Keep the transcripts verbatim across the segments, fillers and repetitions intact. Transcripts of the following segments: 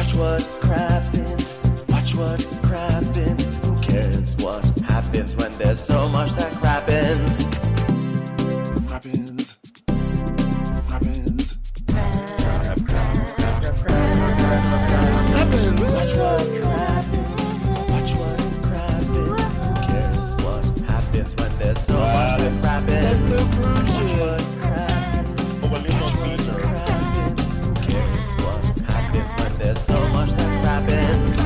Watch what crappens. Watch what crappens. Who cares what happens when there's so much that crappens? Crappens. Crappens. Crap, crap, crap, crap, crap, crap, crappens. Watch what crappens. Watch what crappens. Who cares what happens when there's so much that crappens? Watch what crappens. Watch what crappens. Who cares what happens when there's so much that crappens?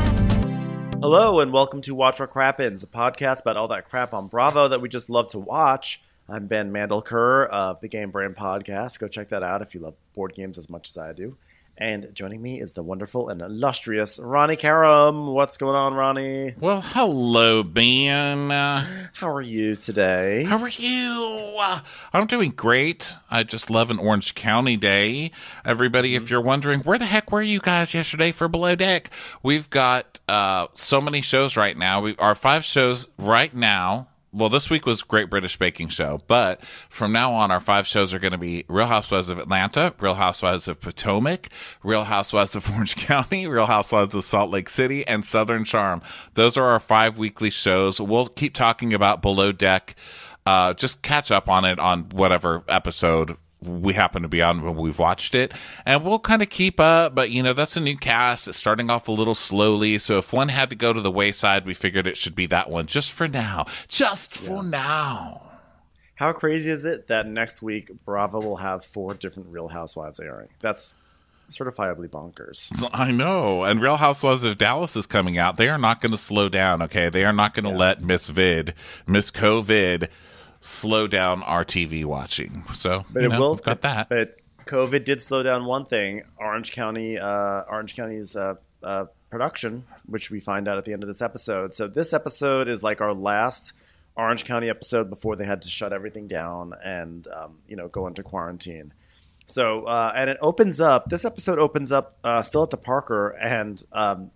Hello and welcome to Watch What Crappens, a podcast about all that crap on Bravo that we just love to watch. I'm Ben Mandelker of the Game Brain Podcast. Go check that out if you love board games as much as I do. And joining me is the wonderful and illustrious Ronnie Karam. What's going on, Ronnie? Well, hello, Ben. Uh, How are you today? how are you? Uh, I'm doing great. I just love an Orange County day. Everybody, if you're wondering, where the heck were you guys yesterday for Below Deck? We've got uh, so many shows right now. We Our five shows right now. Well, this week was Great British Baking Show, but from now on, our five shows are going to be Real Housewives of Atlanta, Real Housewives of Potomac, Real Housewives of Orange County, Real Housewives of Salt Lake City, and Southern Charm. Those are our five weekly shows. We'll keep talking about Below Deck. Uh, just catch up on it on whatever episode we happen to be on when we've watched it, and we'll kind of keep up, but you know, that's a new cast. It's starting off a little slowly, so if one had to go to the wayside, we figured it should be that one just for now. Just for Yeah. now. How crazy is it that next week Bravo will have four different Real Housewives airing? That's certifiably bonkers. I know. And Real Housewives of Dallas is coming out. They are not going to slow down, okay? They are not going to Yeah. let Miss Vid, Miss COVID slow down our T V watching. So, But you it know, will. we've got that. But COVID did slow down one thing: Orange County, uh, Orange County's uh, uh, production, which we find out at the end of this episode. So this episode is like our last Orange County episode before they had to shut everything down and um, you know go into quarantine. So uh, and it opens up. This episode opens up uh, still at the Parker, and um,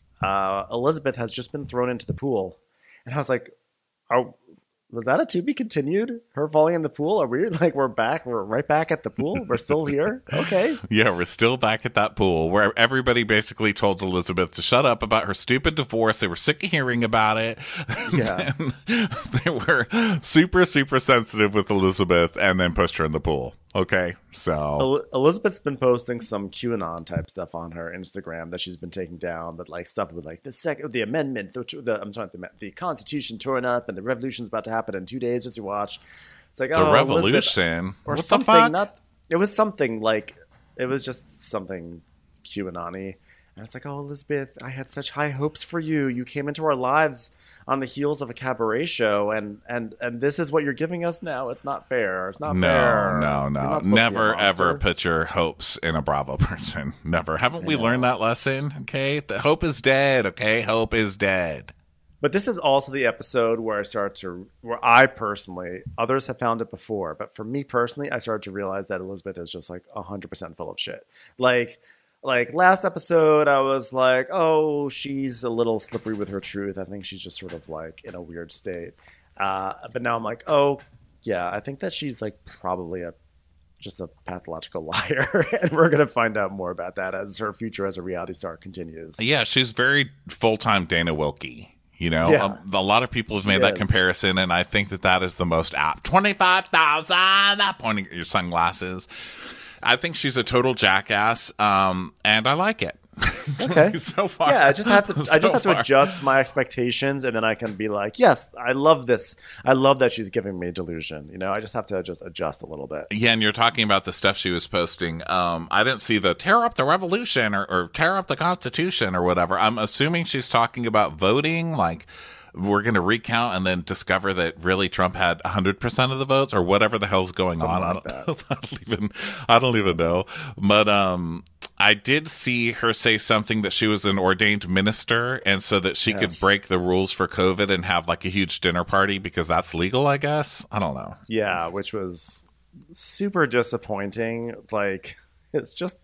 uh, Elizabeth has just been thrown into the pool, and I was like, "Oh." Was that a to be continued? Her falling in the pool? Are we like we're back? We're right back at the pool. We're still here. Okay. Yeah, we're still back at that pool where everybody basically told Elizabeth to shut up about her stupid divorce. They were sick of hearing about it. Yeah. They were super, super sensitive with Elizabeth and then pushed her in the pool. Okay, so El- Elizabeth's been posting some QAnon type stuff on her Instagram that she's been taking down, but like stuff with like the sec- the amendment, the, the I'm sorry, the, the Constitution torn up, and the revolution's about to happen in two days. Just to watch. It's like the oh, revolution Elizabeth, or what something. the fuck? Not. It was something like it was just something QAnon-y. And it's like, oh, Elizabeth, I had such high hopes for you. You came into our lives on the heels of a cabaret show, and and and this is what you're giving us now. It's not fair. It's not No, fair. no, You're no. not supposed to be a Never, monster. ever put your hopes in a Bravo person. Never. Haven't we learned that lesson? Okay, the hope is dead. Okay, hope is dead. But this is also the episode where I start to, where I personally, others have found it before, but for me personally, I started to realize that Elizabeth is just like one hundred percent full of shit. Like, like last episode, I was like, oh, she's a little slippery with her truth. I think she's just sort of like in a weird state. Uh, but now I'm like, oh, yeah, I think that she's like probably a just a pathological liar. And we're going to find out more about that as her future as a reality star continues. Yeah, she's very full-time Dana Wilkie. You know, Yeah. um, a lot of people have She made that is. comparison, and I think that that is the most apt. twenty-five thousand, pointing at your sunglasses. I think she's a total jackass, um, and I like it. Okay. So far. Yeah, I just have to. I So just have to far. adjust my expectations, and then I can be like, yes, I love this. I love that she's giving me delusion. You know, I just have to just adjust a little bit. Yeah, and you're talking about the stuff she was posting. Um, I didn't see the tear up the revolution or, or tear up the Constitution or whatever. I'm assuming she's talking about voting, like we're going to recount and then discover that really Trump had one hundred percent of the votes or whatever the hell's going Something on. like I, don't, I don't even I don't even know. But um, I did see her say something that she was an ordained minister, and so that she Yes. could break the rules for COVID and have like a huge dinner party because that's legal, I guess. I don't know. Yeah, which was super disappointing. Like, it's just.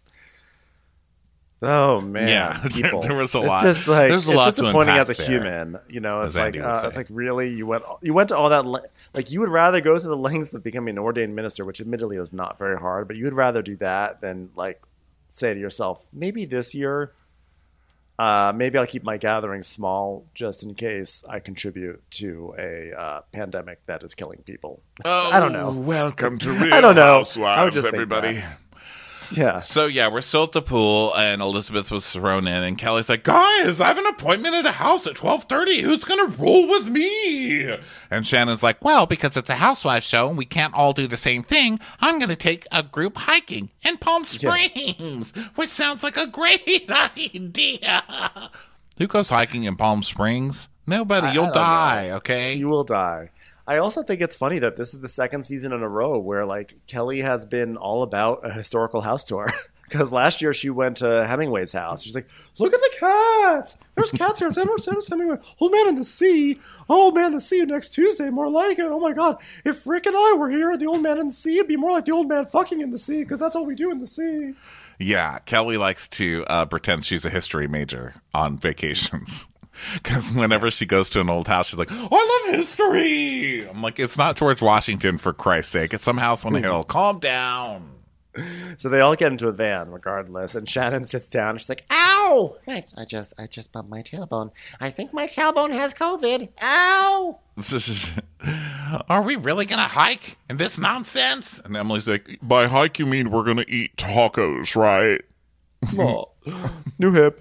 Oh man, Yeah, there- people. there was a it's lot- Just like, there's a it's lot to disappointing as a unpack there, human. You know, it's as like Andy would uh, say. it's like really you went you went to all that le- like you would rather go to the lengths of becoming an ordained minister, which admittedly is not very hard, but you would rather do that than like say to yourself, maybe this year Uh, maybe I'll keep my gatherings small just in case I contribute to a uh, pandemic that is killing people. Oh, I don't know. Welcome to Real I don't know. I would Housewives, just think everybody. that. Yeah. So, yeah, we're still at the pool, and Elizabeth was thrown in, and Kelly's like, guys, I have an appointment at a house at twelve thirty. Who's going to roll with me? And Shannon's like, well, because it's a housewives show, and we can't all do the same thing, I'm going to take a group hiking in Palm Springs, yeah. which sounds like a great idea. Who goes hiking in Palm Springs? Nobody. I, You'll I die, know. okay? You will die. I also think it's funny that this is the second season in a row where, like, Kelly has been all about a historical house tour. Because last year she went to Hemingway's house. She's like, look at the cats. There's cats here. It's Ernest Hemingway. Old Man in the Sea. Oh, Old Man in the Sea next Tuesday. More like it. Oh, my God. If Rick and I were here at the Old Man in the Sea, it'd be more like the Old Man fucking in the sea because that's all we do in the sea. Yeah, Kelly likes to uh, pretend she's a history major on vacations. Because whenever she goes to an old house, she's like, oh, I love history. I'm like, it's not George Washington, for Christ's sake. It's some house on a hill. Calm down. So they all get into a van regardless, and Shannon sits down. She's like, ow! I, I just I just bumped my tailbone. I think my tailbone has COVID. Ow! Are we really going to hike in this nonsense? And Emily's like, by hike you mean we're going to eat tacos, right? Oh, new hip.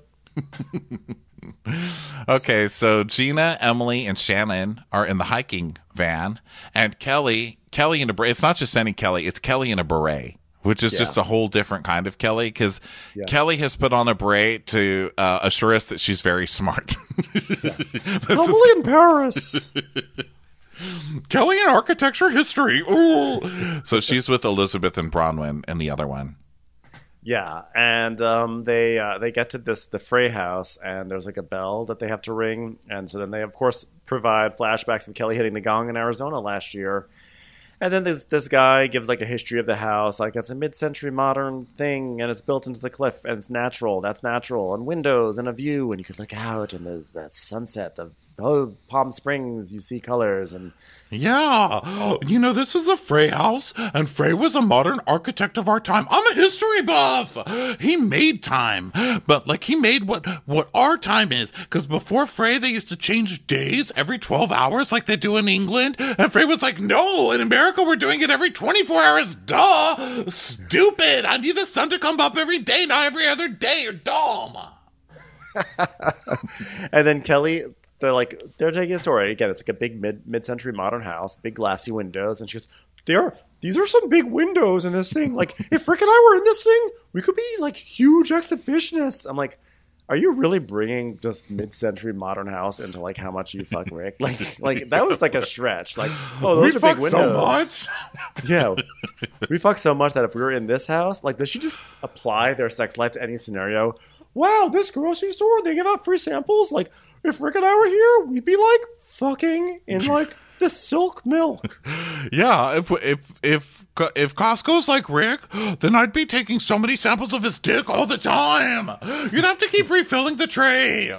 Okay, so Gina, Emily, and Shannon are in the hiking van, and Kelly, Kelly in a beret. It's not just any Kelly; it's Kelly in a beret, which is yeah. just a whole different kind of Kelly. Because yeah. Kelly has put on a beret to uh, assure us that she's very smart. Yeah. Probably in Paris. Kelly in architecture history. Ooh. So she's with Elizabeth and Bronwyn in the other one. Yeah, and um, they uh, they get to this the Frey house, and there's like a bell that they have to ring, and so then they of course provide flashbacks of Kelly hitting the gong in Arizona last year, and then this this guy gives like a history of the house, like it's a mid-century modern thing, and it's built into the cliff, and it's natural, that's natural, and windows and a view, and you could look out, and there's that sunset, the oh, Palm Springs, you see colors, and yeah, you know, this is a Frey house, and Frey was a modern architect of our time. I'm a history buff. He made time, but like he made what what our time is. Because before Frey, they used to change days every twelve hours, like they do in England. And Frey was like, "No, in America, we're doing it every twenty-four hours. Duh, stupid. I need the sun to come up every day, not every other day. You're dumb." And then Kelly. They're like, they're taking a tour. Again, it's like a big mid, mid-century modern house, big glassy windows. And she goes, there, these are some big windows in this thing. Like, if Rick and I were in this thing, we could be like huge exhibitionists. I'm like, are you really bringing this mid-century modern house into like how much you fuck Rick? Like, like that was like a stretch. Like, oh, those we are big fuck windows. So much. Yeah, we fuck so much that if we were in this house, like, they should just apply their sex life to any scenario. Wow, this grocery store, they give out free samples. Like, if Rick and I were here, we'd be like fucking in like the silk milk. Yeah, if if if if Costco's like Rick, then I'd be taking so many samples of his dick all the time. You'd have to keep refilling the tray.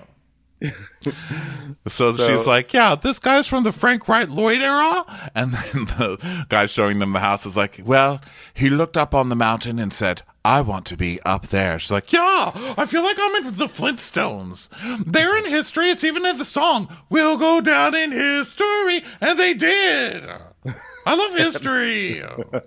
So, so she's like, yeah, this guy's from the Frank Wright Lloyd era. And then the guy showing them the house is like, well, he looked up on the mountain and said, I want to be up there. She's like, yeah, I feel like I'm in the Flintstones. They're in history. It's even in the song, we'll go down in history. And they did. I love history.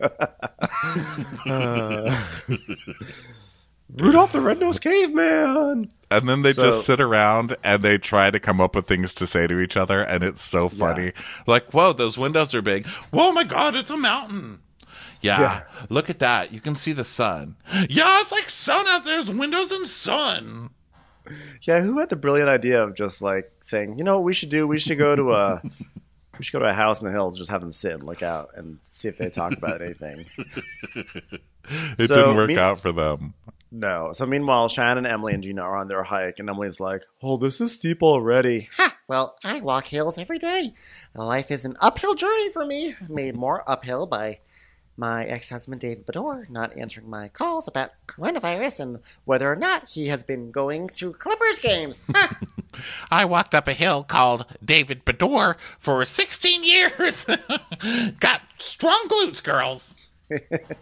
uh, Rudolph the Red-Nosed Caveman. And then they so, just sit around and they try to come up with things to say to each other. And it's so funny. Yeah. Like, whoa, those windows are big. Whoa, my God, it's a mountain. Yeah, yeah, look at that. You can see the sun. Yeah, it's like sun out there. There's windows and sun. Yeah, who had the brilliant idea of just like saying, you know what we should do? We should go to a we should go to a house in the hills, just have them sit and look out and see if they talk about anything. It so, didn't work me- out for them. No. So meanwhile, Shannon, Emily, and Gina are on their hike, and Emily's like, oh, this is steep already. Ha! Well, I walk hills every day. Life is an uphill journey for me, made more uphill by my ex-husband, David Bador, not answering my calls about coronavirus and whether or not he has been going to Clippers games. I walked up a hill called David Bador for sixteen years. Got strong glutes, girls.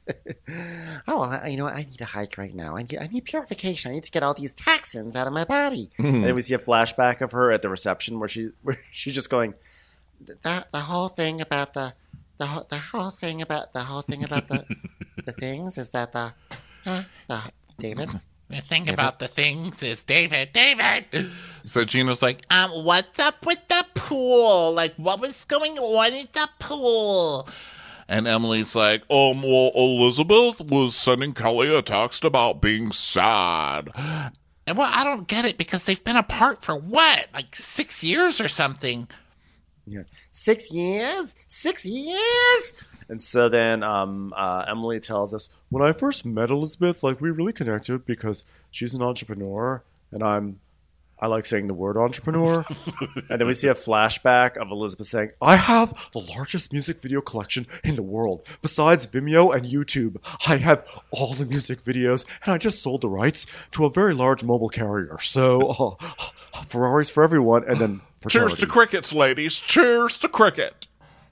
Oh, well, you know what? I need a hike right now. I need, I need purification. I need to get all these toxins out of my body. And then we see a flashback of her at the reception where she where she's just going, the, the whole thing about the the whole, the whole thing about the whole thing about the the things is that the, huh, the David. The thing David? about the things is David, David. So Gina's like, um, what's up with the pool? Like, what was going on at the pool? And Emily's like, um, well, Elizabeth was sending Kelly a text about being sad. And well, I don't get it because they've been apart for what? Like six years or something. Yeah. Six years? Six years? And so then um, uh, Emily tells us, when I first met Elizabeth, like, we really connected because she's an entrepreneur, and I'm, I like saying the word entrepreneur. And then we see a flashback of Elizabeth saying, I have the largest music video collection in the world. Besides Vimeo and YouTube, I have all the music videos, and I just sold the rights to a very large mobile carrier. So, uh, Ferraris for everyone, and then for Cheers charity. to crickets, ladies. Cheers to cricket.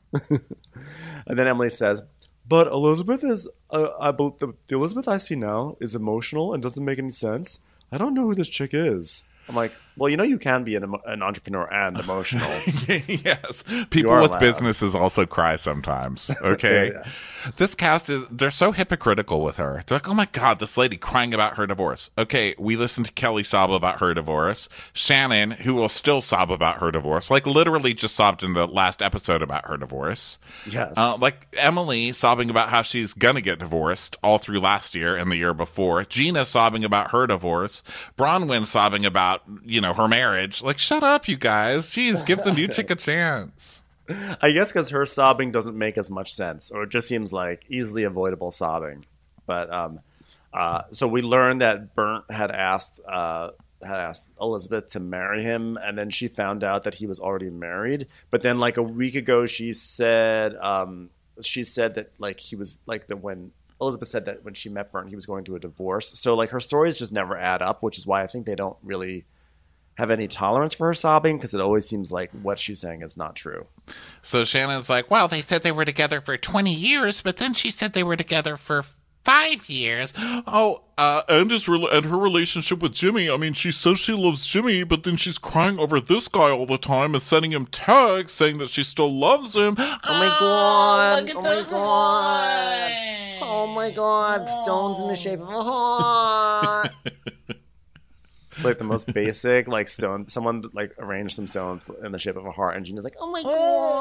And then Emily says, but Elizabeth is, uh, I believe the, the Elizabeth I see now is emotional and doesn't make any sense. I don't know who this chick is. I'm like, well, you know, you can be an, an entrepreneur and emotional. Yes. People with allowed. businesses also cry sometimes. Okay. Yeah. This cast is, they're so hypocritical with her. They're like, oh my God, this lady crying about her divorce. Okay. We listened to Kelly sob about her divorce. Shannon, who will still sob about her divorce, like literally just sobbed in the last episode about her divorce. Yes. Uh, like Emily sobbing about how she's going to get divorced all through last year and the year before. Gina sobbing about her divorce. Bronwyn sobbing about, you know, her marriage. Like, shut up, you guys. Jeez, give the new chick a chance. I guess because her sobbing doesn't make as much sense, or it just seems like easily avoidable sobbing. But um, uh, so we learned that Burnt had asked uh, had asked Elizabeth to marry him, and then she found out that he was already married. But then, like a week ago, she said um, she said that like he was like that when Elizabeth said that when she met Burnt, he was going to a divorce. So like her stories just never add up, which is why I think they don't really have any tolerance for her sobbing, because it always seems like what she's saying is not true. So Shannon's like, well, they said they were together for twenty years, but then she said they were together for five years. Oh, uh, and his re- and her relationship with Jimmy. I mean, she says she loves Jimmy, but then she's crying over this guy all the time and sending him texts saying that she still loves him. Oh my God! Oh my God! Oh my God! Stones in the shape of a heart. It's like the most basic, like stone. Someone like arranged some stones in the shape of a heart, and Gina's like, "Oh my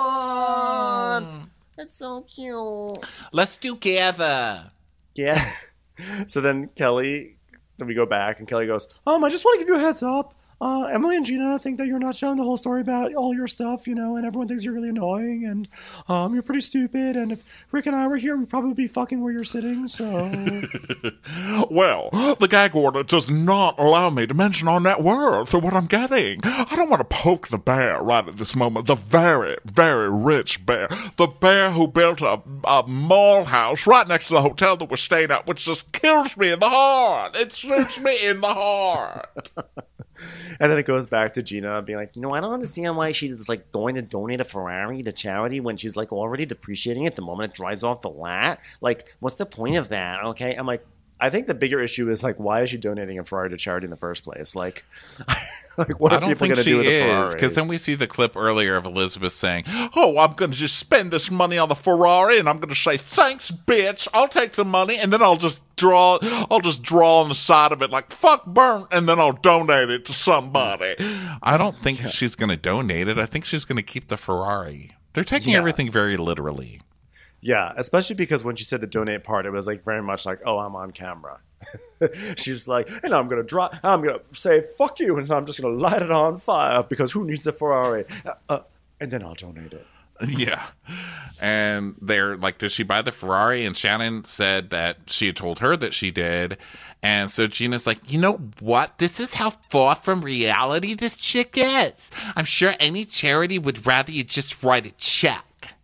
God, that's so cute. Let's do gather." Yeah. So then Kelly, then we go back, and Kelly goes, "Um, I just want to give you a heads up. Uh, Emily and Gina think that you're not telling the whole story about all your stuff, you know, and everyone thinks you're really annoying, and um, you're pretty stupid, and if Rick and I were here, we'd probably be fucking where you're sitting, so..." Well, the gag order does not allow me to mention our net worth or what I'm getting. I don't want to poke the bear right at this moment. The very, very rich bear. The bear who built a, a mall house right next to the hotel that we're staying at, which just kills me in the heart. It shoots me in the heart. And then it goes back to Gina being like, you know, I don't understand why she's like going to donate a Ferrari to charity when she's like already depreciating it the moment it drives off the lot. Like, what's the point of that? Okay. I'm like, I think the bigger issue is like, why is she donating a Ferrari to charity in the first place? Like, like what are people going to do with a Ferrari? Because then we see the clip earlier of Elizabeth saying, "Oh, I'm going to just spend this money on the Ferrari, and I'm going to say thanks, bitch. I'll take the money, and then I'll just draw. I'll just draw on the side of it like fuck Burnt, and then I'll donate it to somebody." I don't think yeah. she's going to donate it. I think she's going to keep the Ferrari. They're taking yeah. everything very literally. Yeah, especially because when she said the donate part, it was like very much like, oh, I'm on camera. She's like, and I'm going to draw, I'm going to say, fuck you, and I'm just going to light it on fire because who needs a Ferrari? Uh, uh, and then I'll donate it. Yeah. And they're like, did she buy the Ferrari? And Shannon said that she had told her that she did. And so Gina's like, you know what? This is how far from reality this chick is. I'm sure any charity would rather you just write a check.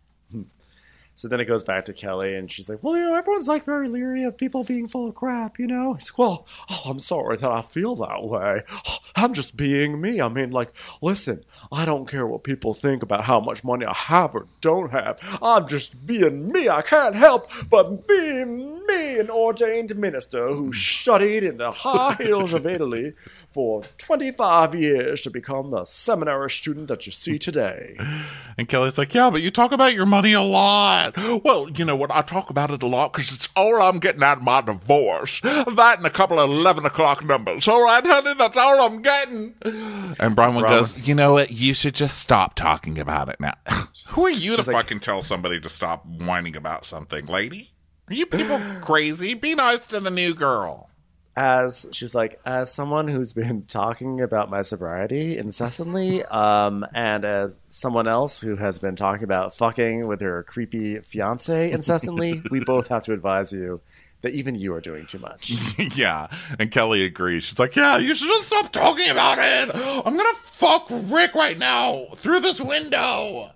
So then it goes back to Kelly, and she's like, well, you know, everyone's like very leery of people being full of crap, you know? He's like, well, oh, I'm sorry that I feel that way. I'm just being me. I mean, like, listen, I don't care what people think about how much money I have or don't have. I'm just being me. I can't help but being me, an ordained minister who studied in the high hills of Italy for twenty-five years to become the seminary student that you see today. And Kelly's like, yeah, but you talk about your money a lot. Well, you know what? I talk about it a lot because it's all I'm getting out of my divorce. That and a couple of eleven o'clock numbers. All right, honey, that's all I'm getting. And Bronwyn goes, you know what? You should just stop talking about it now. Who are you She's to like, fucking tell somebody to stop whining about something, lady? Are you people crazy? Be nice to the new girl. As she's like, as someone who's been talking about my sobriety incessantly, um, and as someone else who has been talking about fucking with her creepy fiance incessantly, we both have to advise you that even you are doing too much. Yeah, and Kelly agrees. She's like, yeah, you should just stop talking about it. I'm gonna fuck Rick right now through this window.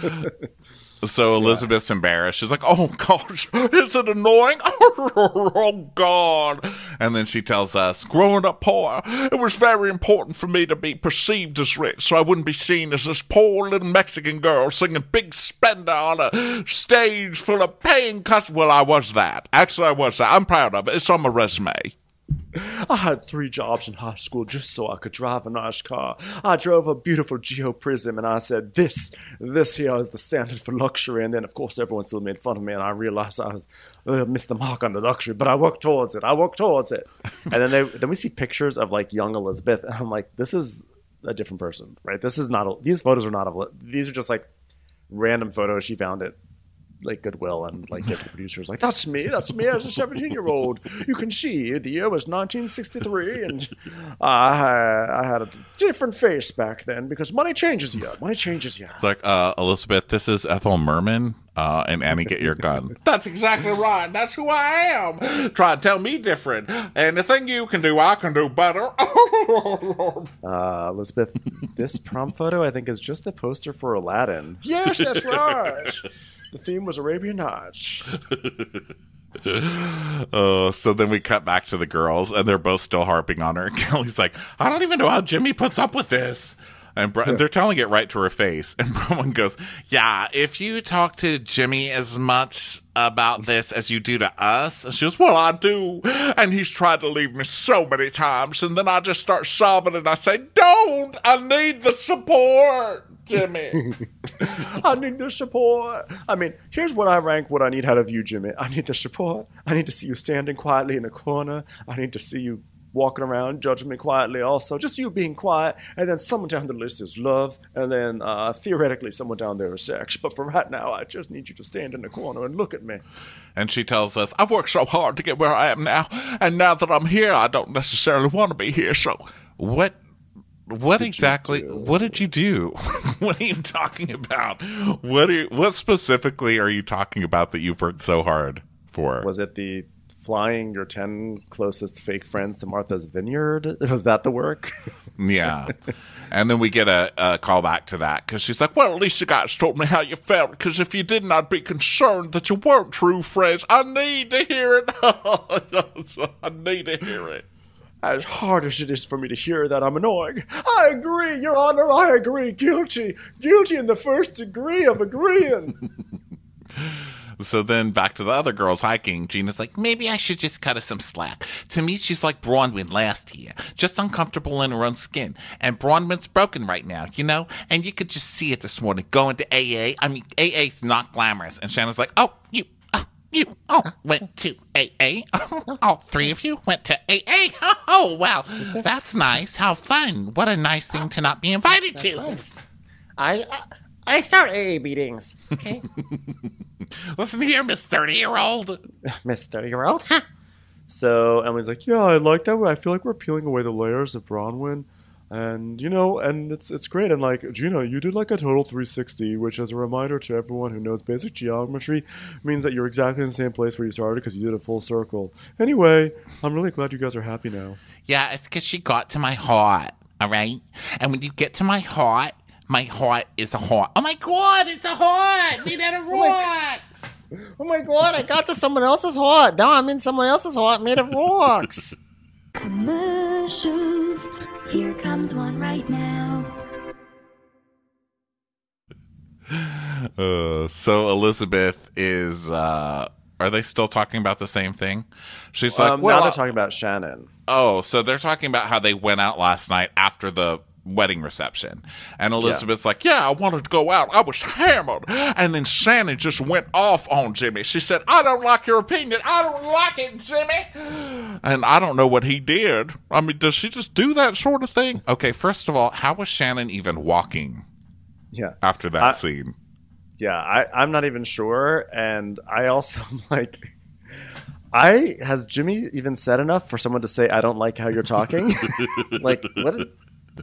So Elizabeth's yeah. embarrassed. She's like, oh, gosh, is it annoying? Oh, God. And then she tells us, growing up poor, it was very important for me to be perceived as rich so I wouldn't be seen as this poor little Mexican girl singing Big Spender on a stage full of paying customers. Well, I was that. Actually, I was that. I'm proud of it. It's on my resume. I had three jobs in high school just so I could drive a nice car. I drove a beautiful Geo Prism, and I said, this, this here is the standard for luxury. And then, of course, everyone still made fun of me, and I realized I was uh, missed the mark on the luxury, but I worked towards it. I worked towards it. And then they, then we see pictures of, like, young Elizabeth, and I'm like, this is a different person, right? This is not, a, these photos are not, a, these are just, like, random photos she found at like Goodwill and like get the producers like, that's me, that's me as a seventeen year old. You can see the year was nineteen sixty-three and I I had a different face back then because money changes you. Money changes you. It's like, uh, Elizabeth, this is Ethel Merman. Uh, and Annie, get your gun. That's exactly right. That's who I am. Try to tell me different. Anything you can do, I can do better. uh, Elizabeth, this prom photo, I think, is just the poster for Aladdin. Yes, that's right. The theme was Arabian Nights. uh, so then we cut back to the girls, and they're both still harping on her. And Kelly's like, I don't even know how Jimmy puts up with this. And Br- they're telling it right to her face. And Bronwyn goes, yeah, if you talk to Jimmy as much about this as you do to us. And she goes, well, I do. And he's tried to leave me so many times. And then I just start sobbing and I say, don't! I need the support, Jimmy. I need the support. I mean, here's what I rank what I need out of you, Jimmy. I need the support. I need to see you standing quietly in a corner. I need to see you walking around, judging me quietly also. Just you being quiet. And then someone down the list is love. And then uh, theoretically someone down there is sex. But for right now, I just need you to stand in the corner and look at me. And she tells us, I've worked so hard to get where I am now. And now that I'm here, I don't necessarily want to be here. So what What did exactly, what did you do? What are you talking about? What are you, what specifically are you talking about that you've worked so hard for? Was it the flying your ten closest fake friends to Martha's Vineyard? Was that the work? Yeah. And then we get a, a call back to that because she's like, well, at least you guys told me how you felt because if you didn't, I'd be concerned that you weren't true friends. I need to hear it. I need to hear it. As hard as it is for me to hear that, I'm annoying. I agree, Your Honor, I agree. Guilty. Guilty in the first degree of agreeing. So then back to the other girls hiking. Gina's like, maybe I should just cut her some slack. To me, she's like Bronwyn last year, just uncomfortable in her own skin. And Bronwyn's broken right now, you know? And you could just see it this morning, going to A A. I mean, A A's not glamorous. And Shannon's like, oh, you, oh, you, oh, went to A A? Oh, all three of you went to A A? Oh, wow, that's nice. How fun. What a nice thing to not be invited to. Nice. I... I- I start A A meetings. Okay. Listen here, Miss thirty-year-old. Miss thirty-year-old? So Emily's like, yeah, I like that way. I feel like we're peeling away the layers of Bronwyn. And, you know, and it's it's great. And, like, Gina, you did, like, a total three sixty, which, as a reminder to everyone who knows basic geometry, means that you're exactly in the same place where you started because you did a full circle. Anyway, I'm really glad you guys are happy now. Yeah, it's because she got to my heart, all right? And when you get to my heart, my heart is a heart. Oh, my God, it's a heart. Made out of rocks. Oh, my God, I got to someone else's heart. Now I'm in someone else's heart made of rocks. Commercials. Here comes one right now. Uh, so Elizabeth is uh, Are they still talking about the same thing? She's like, Um, well, now they're talking about Shannon. oh, so they're talking about how they went out last night after the wedding reception. And Elizabeth's like, yeah, I wanted to go out. I was hammered. And then Shannon just went off on Jimmy. She said, I don't like your opinion. I don't like it, Jimmy. And I don't know what he did. I mean, does she just do that sort of thing? Okay, first of all, how was Shannon even walking Yeah. after that I- scene? Yeah, I, I'm not even sure. And I also am like, I has Jimmy even said enough for someone to say, I don't like how you're talking? Like, what? Did,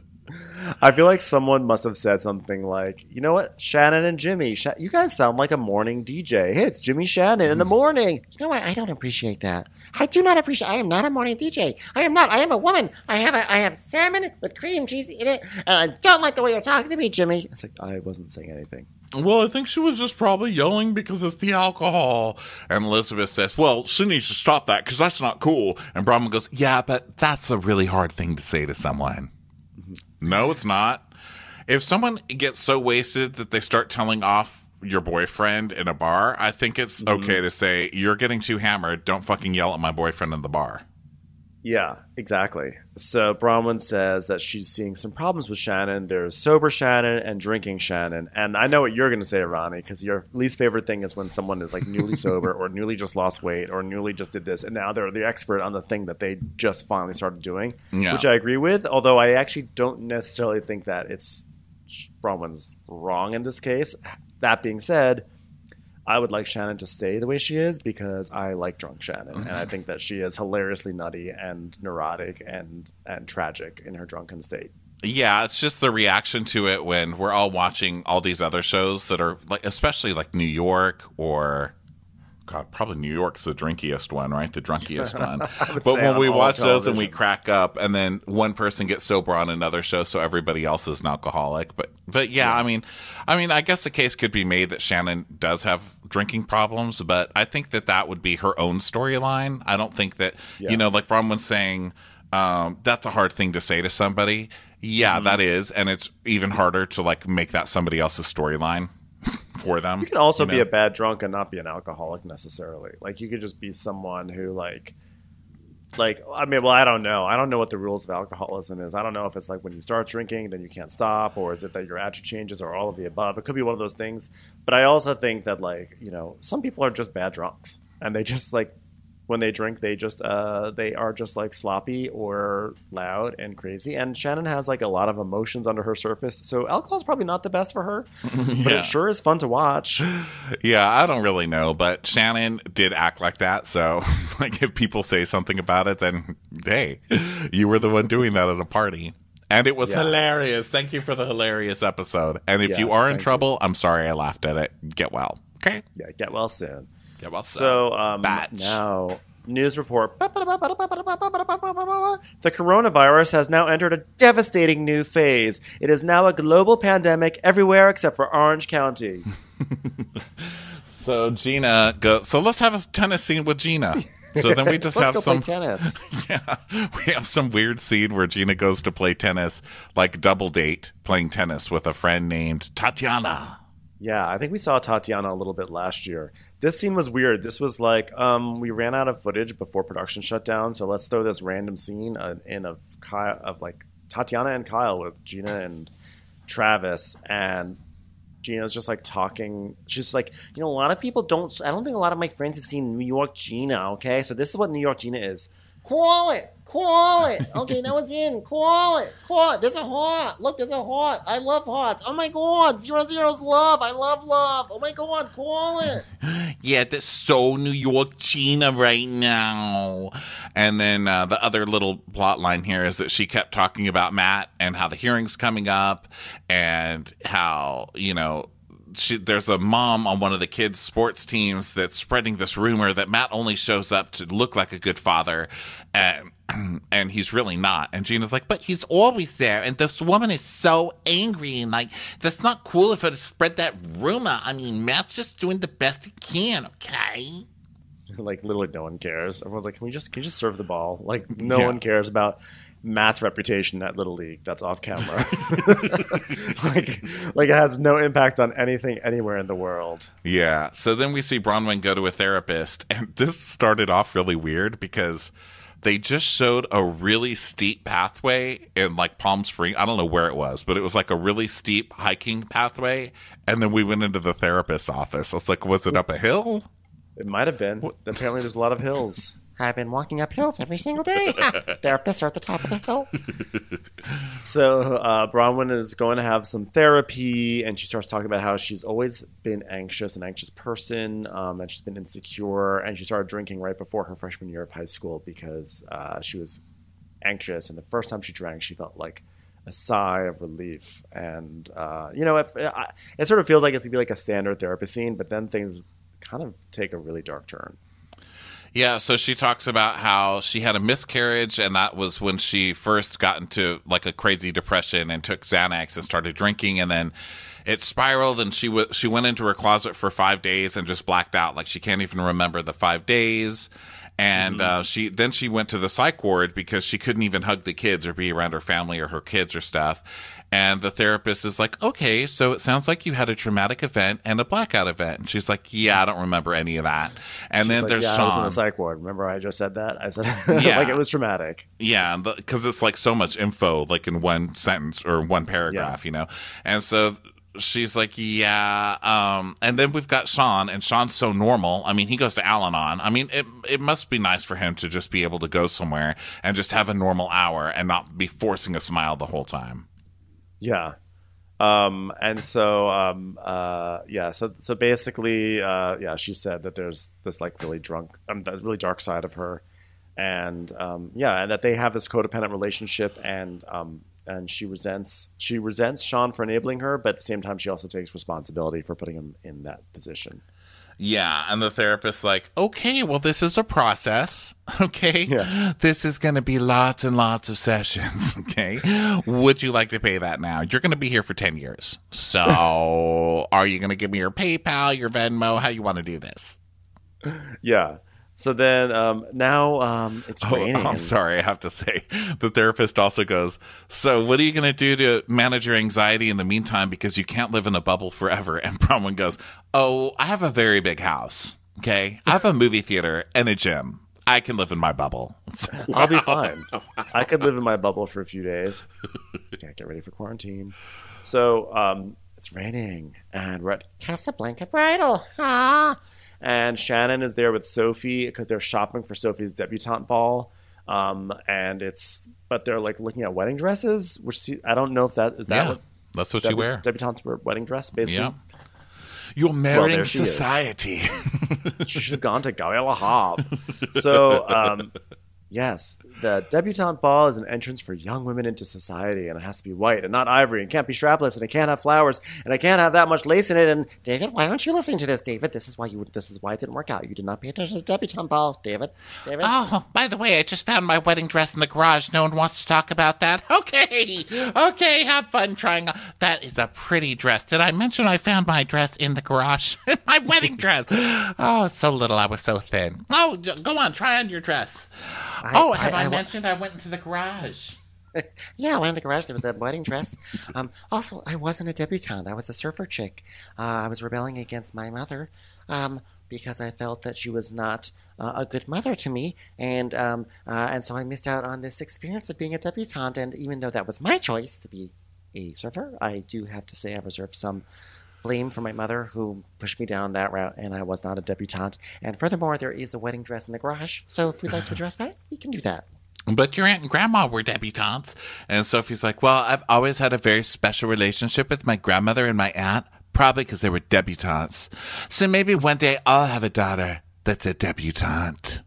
I feel like someone must have said something like, you know what, Shannon and Jimmy, Sh- you guys sound like a morning D J. Hey, it's Jimmy Shannon in the morning. You know what? I don't appreciate that. I do not appreciate. I am not a morning D J. I am not. I am a woman. I have a. I have salmon with cream cheese in it, and I don't like the way you're talking to me, Jimmy. It's like, I wasn't saying anything. Well, I think she was just probably yelling because it's the alcohol. And Elizabeth says, well, she needs to stop that because that's not cool. And Brahma goes, yeah, but that's a really hard thing to say to someone. Mm-hmm. No, it's not. If someone gets so wasted that they start telling off your boyfriend in a bar, I think it's mm-hmm. okay to say, you're getting too hammered. Don't fucking yell at my boyfriend in the bar. Yeah, exactly. So Bronwyn says that she's seeing some problems with Shannon. There's sober Shannon and drinking Shannon. And I know what you're going to say, Ronnie, because your least favorite thing is when someone is like newly sober or newly just lost weight or newly just did this. And now they're the expert on the thing that they just finally started doing, yeah. which I agree with. Although I actually don't necessarily think that it's Bronwyn's wrong in this case. That being said, I would like Shannon to stay the way she is because I like drunk Shannon. And I think that she is hilariously nutty and neurotic and, and tragic in her drunken state. Yeah, it's just the reaction to it when we're all watching all these other shows that are, like, especially like New York or... God, probably New York's the drinkiest one, right? The drunkiest one. But when we watch those and we crack up, and then one person gets sober on another show, so everybody else is an alcoholic. But, but yeah, yeah, I mean, I mean, I guess the case could be made that Shannon does have drinking problems, but I think that that would be her own storyline. I don't think that, yeah. you know, like Bronwyn's saying, um, that's a hard thing to say to somebody. Yeah, mm-hmm. that is, and it's even harder to like make that somebody else's storyline. For them. You can also you know? be a bad drunk and not be an alcoholic necessarily. Like you could just be someone who like like I mean, well, I don't know. I don't know what the rules of alcoholism is. I don't know if it's like when you start drinking then you can't stop, or is it that your attitude changes, or all of the above. It could be one of those things. But I also think that like, you know, some people are just bad drunks and they just like when they drink, they just uh, they are just like sloppy or loud and crazy. And Shannon has like a lot of emotions under her surface, so alcohol is probably not the best for her. But yeah. It sure is fun to watch. Yeah, I don't really know, but Shannon did act like that. So, like, if people say something about it, then hey, you were the one doing that at a party. And it was yeah. hilarious. Thank you for the hilarious episode. And if yes, you are in trouble, you. I'm sorry I laughed at it. Get well. Okay? Yeah, get well soon. Get well soon. So um, now, news report. The coronavirus has now entered a devastating new phase. It is now a global pandemic everywhere except for Orange County. So Gina goes, so let's have a tennis scene with Gina. So then we just Let's have go some play tennis. Yeah, we have some weird scene where Gina goes to play tennis, like double date, playing tennis with a friend named Tatiana. Yeah, I think we saw Tatiana a little bit last year. This scene was weird. This was like, um, we ran out of footage before production shut down, so let's throw this random scene uh, in of Kyle, of like Tatiana and Kyle with Gina and Travis, and Gina's just like talking. She's like, you know, a lot of people don't. I don't think a lot of my friends have seen New York Gina. Okay, so this is what New York Gina is. Call it, call it. Okay, that was in. Call it, call it. There's a heart. Look, there's a heart. I love hearts. Oh my God, zero zero's love. I love love. Oh my God, call it. Yeah, that's so New York Gina right now. And then uh, the other little plot line here is that she kept talking about Matt and how the hearing's coming up and how, you know, She, there's a mom on one of the kids' sports teams that's spreading this rumor that Matt only shows up to look like a good father, and and he's really not. And Gina's like, but he's always there, and this woman is so angry, and like, that's not cool of her to spread that rumor. I mean, Matt's just doing the best he can, okay? Like, literally no one cares. Everyone's like, can we just can you just serve the ball? Like, no Yeah. one cares about Matt's reputation at Little League. That's off camera. like, like it has no impact on anything anywhere in the world. Yeah. So then we see Bronwyn go to a therapist, and this started off really weird because they just showed a really steep pathway in like Palm Springs. I don't know where it was, but it was like a really steep hiking pathway. And then we went into the therapist's office. I was like, was it up a hill? It might have been. Apparently, there's a lot of hills. I've been walking up hills every single day. Therapists are at the top of the hill. So uh, Bronwyn is going to have some therapy, and she starts talking about how she's always been anxious, an anxious person, um, and she's been insecure, and she started drinking right before her freshman year of high school because uh, she was anxious, and the first time she drank, she felt like a sigh of relief. And, uh, you know, it, it sort of feels like it's going to be like a standard therapist scene, but then things kind of take a really dark turn. Yeah, so she talks about how she had a miscarriage, and that was when she first got into like a crazy depression and took Xanax and started drinking, and then it spiraled, and she w- she went into her closet for five days and just blacked out. Like, she can't even remember the five days. And Mm-hmm. uh, she then she went to the psych ward because she couldn't even hug the kids or be around her family or her kids or stuff. And the therapist is like, okay, so it sounds like you had a traumatic event and a blackout event. And she's like, yeah, I don't remember any of that. And She's then like, there's yeah, Sean. I was in the psych ward. Remember I just said that? I said Yeah. like it was traumatic. Yeah, because it's like so much info, like in one sentence or one paragraph, Yeah. you know? And so she's like, yeah. Um, and then we've got Sean, and Sean's so normal. I mean, he goes to Al-Anon. I mean, it it must be nice for him to just be able to go somewhere and just have a normal hour and not be forcing a smile the whole time. Yeah. Um, and so, um, uh, yeah, so, so basically, uh, yeah, she said that there's this like really drunk, um, that really dark side of her. And, um, yeah, and that they have this codependent relationship, and, um, and she resents, she resents Sean for enabling her, but at the same time, she also takes responsibility for putting him in that position. Yeah, and the therapist's like, okay, well, this is a process, okay? Yeah. This is going to be lots and lots of sessions, okay? Would you like to pay that now? You're going to be here for ten years. So are you going to give me your PayPal, your Venmo? How you want to do this? Yeah. So then um, now um, it's Oh, raining. I'm sorry, I have to say. The therapist also goes, so what are you going to do to manage your anxiety in the meantime because you can't live in a bubble forever? And Bronwyn goes, oh, I have a very big house, okay? I have a movie theater and a gym. I can live in my bubble. I'll be fine. I could live in my bubble for a few days. Yeah, get ready for quarantine. So um, it's raining, and we're at Casablanca Bridal. Ah. and Shannon is there with Sophie because they're shopping for Sophie's debutante ball. Um, and it's but they're like looking at wedding dresses, which see, I don't know if that is that Yeah, what that's what debu- you wear. debutantes wear, wedding dress basically. Yeah. You're marrying there she is. society. She should have gone to Gabriela Hobb. So, um, yes, the debutante ball is an entrance for young women into society, and it has to be white and not ivory, and can't be strapless, and it can't have flowers, and it can't have that much lace in it. And David, why aren't you listening to this, David? This is why you. This is why it didn't work out. You did not pay attention to the debutante ball, David. David. Oh, by the way, I just found my wedding dress in the garage. No one wants to talk about that. Okay. Okay, have fun trying on. That is a pretty dress. Did I mention I found my dress in the garage? My wedding dress. Oh, it's so little. I was so thin. Oh, go on. Try on your dress. I- oh, have I, I- I- mentioned I went into the garage? Yeah, I went in the garage. There was a wedding dress. Um, also, I wasn't a debutante. I was a surfer chick. Uh, I was rebelling against my mother um, because I felt that she was not uh, a good mother to me, and um, uh, and so I missed out on this experience of being a debutante. And even though that was my choice to be a surfer, I do have to say I reserve some blame for my mother who pushed me down that route, and I was not a debutante. And furthermore, there is a wedding dress in the garage, so if we'd like to address that, we can do that. But your aunt and grandma were debutantes. And Sophie's like, well, I've always had a very special relationship with my grandmother and my aunt, probably because they were debutantes. So maybe one day I'll have a daughter that's a debutante.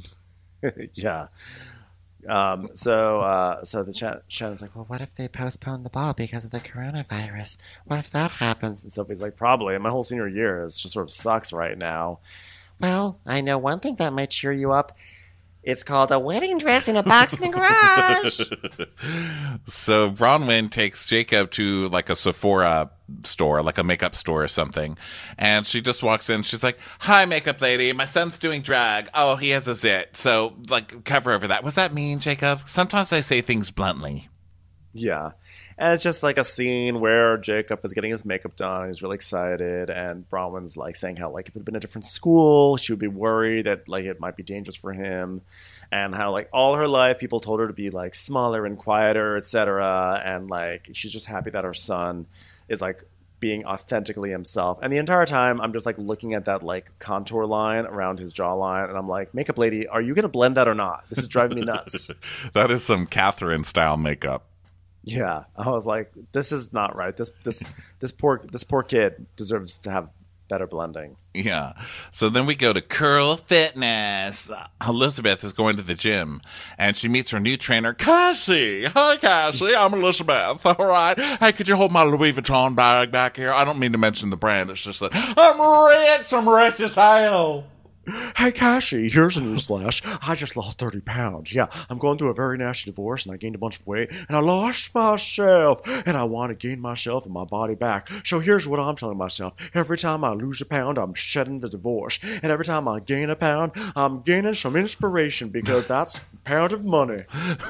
Yeah. Um, so, uh, so the Ch- Shannon's like, well, what if they postpone the ball because of the coronavirus? What if that happens? And Sophie's like, probably. My whole senior year is just sort of sucks right now. Well, I know one thing that might cheer you up. It's called a wedding dress in a box in the garage. So Bronwyn takes Jacob to like a Sephora store, like a makeup store or something. And she just walks in. She's like, "Hi, makeup lady. My son's doing drag. Oh, he has a zit. So, like, cover over that." Was that mean, Jacob? Sometimes I say things bluntly. Yeah. And it's just like a scene where Jacob is getting his makeup done. He's really excited. And Bronwyn's like saying how, like, if it had been a different school, she would be worried that, like, it might be dangerous for him. And how, like, all her life people told her to be, like, smaller and quieter, et cetera. And, like, she's just happy that her son is, like, being authentically himself. And the entire time, I'm just, like, looking at that, like, contour line around his jawline. And I'm like, makeup lady, are you going to blend that or not? This is driving me nuts. That is some Catherine-style makeup. Yeah, I was like, this is not right. This this this poor this poor kid deserves to have better blending. Yeah. So then we go to Curl Fitness. Elizabeth is going to the gym, and she meets her new trainer, Cassie. Hi, Cassie. I'm Elizabeth. All right. Hey, could you hold my Louis Vuitton bag back here? I don't mean to mention the brand. It's just that I'm rich. I'm rich as hell. Hey, Cassie, here's a newsflash. I just lost thirty pounds. Yeah, I'm going through a very nasty divorce, and I gained a bunch of weight, and I lost myself, and I want to gain myself and my body back. So here's what I'm telling myself. Every time I lose a pound, I'm shedding the divorce. And every time I gain a pound, I'm gaining some inspiration, because that's a pound of money.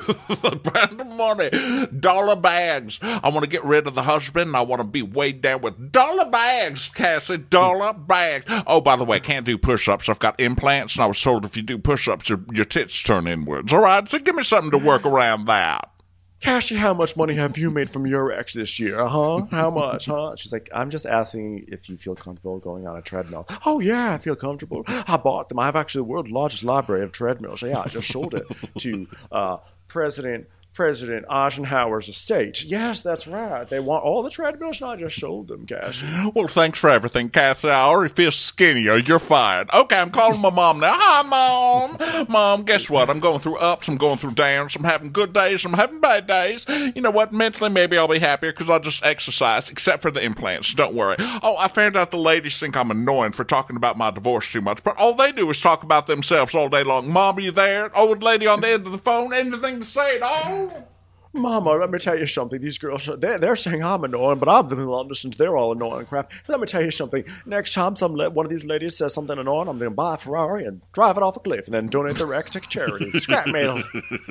A pound of money. Dollar bags. I want to get rid of the husband, and I want to be weighed down with dollar bags, Cassie. Dollar bags. Oh, by the way, can't do push-ups. I've got implants, and I was told if you do push-ups, your, your tits turn inwards. All right, so give me something to work around that. Cassie, how much money have you made from your ex this year, huh? How much, huh? She's like, I'm just asking if you feel comfortable going on a treadmill. Oh, yeah, I feel comfortable. I bought them. I have actually the world's largest library of treadmills. Yeah, I just sold it to uh, President President Eisenhower's estate. Yes, that's right. They want all the treadmills, and I just sold them, Cassie. Well, thanks for everything, Cassie. I already feel skinnier. You're fired. Okay, I'm calling my mom now. Hi, Mom. Mom, guess what? I'm going through ups. I'm going through downs. I'm having good days. I'm having bad days. You know what? Mentally, maybe I'll be happier because I'll just exercise, except for the implants. Don't worry. Oh, I found out the ladies think I'm annoying for talking about my divorce too much, but all they do is talk about themselves all day long. Mom, are you there? Old lady on the end of the phone. Anything to say, dog? Mama, let me tell you something. These girls, they're, they're saying I'm annoying, but I'm the one listening to they're all annoying crap. Let me tell you something. Next time some le- one of these ladies says something annoying, I'm going to buy a Ferrari and drive it off a cliff and then donate the wreck to charity. Scrap metal.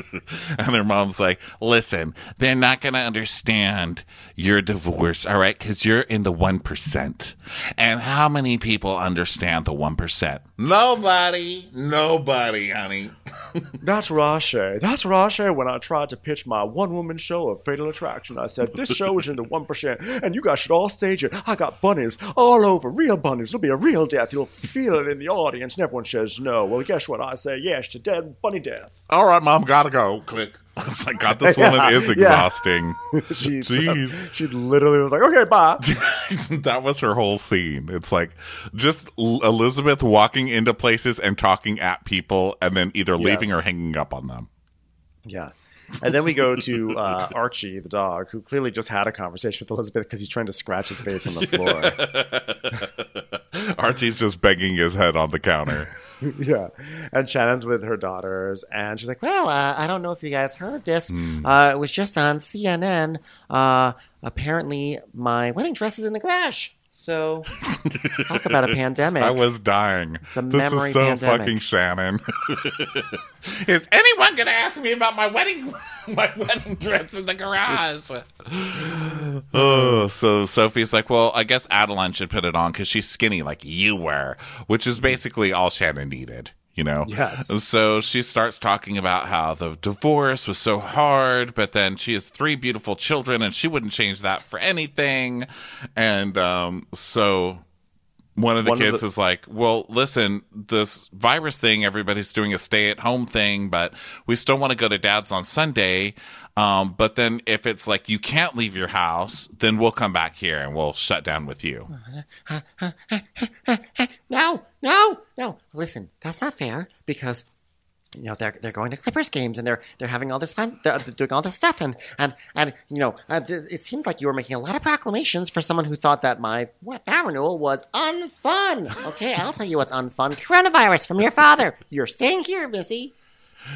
And their mom's like, listen, they're not going to understand your divorce, all right? Because you're in the one percent. And how many people understand the one percent? Nobody. Nobody, honey. That's Rache. That's Rache when I tried to pitch my one-woman show of Fatal Attraction. I said, this show is in the one percent, and you guys should all stage it. I got bunnies all over, real bunnies. It'll be a real death. You'll feel it in the audience, and everyone says no. Well, guess what? I say yes to dead bunny death. All right, Mom, gotta go. Click. I was like, God, this woman Yeah, is exhausting. Yeah. she, Jeez. she literally was like, okay, bye. That was her whole scene. It's like just L- Elizabeth walking into places and talking at people and then either leaving Yes. or hanging up on them. Yeah. And then we go to uh, Archie, the dog, who clearly just had a conversation with Elizabeth because he's trying to scratch his face on the floor. Archie's just banging his head on the counter. Yeah. And Shannon's with her daughters, and she's like, well, Well, uh, I don't know if you guys heard this. Hmm. Uh, it was just on C N N. Uh, apparently, my wedding dress is in the garage. So, talk about a pandemic. I was dying. It's a this memory is so pandemic. fucking Shannon. Is anyone gonna ask me about my wedding my wedding dress in the garage? Oh, so Sophie's like, well, I guess Adeline should put it on because she's skinny like you were, which is basically all Shannon needed. You know? Yes. So she starts talking about how the divorce was so hard, but then she has three beautiful children and she wouldn't change that for anything. And um, so one of the One of kids the- is like, well, listen, this virus thing, everybody's doing a stay at home thing, but we still want to go to Dad's on Sunday. Um, but then if it's like you can't leave your house, then we'll come back here and we'll shut down with you. No, no, no. Listen, that's not fair because you know they're they're going to Clippers games and they're they're having all this fun, they're doing all this stuff, and and and you know uh, th- it seems like you were making a lot of proclamations for someone who thought that my what, vow renewal was unfun. Okay, I'll tell you what's unfun: coronavirus from your father. You're staying here, Missy.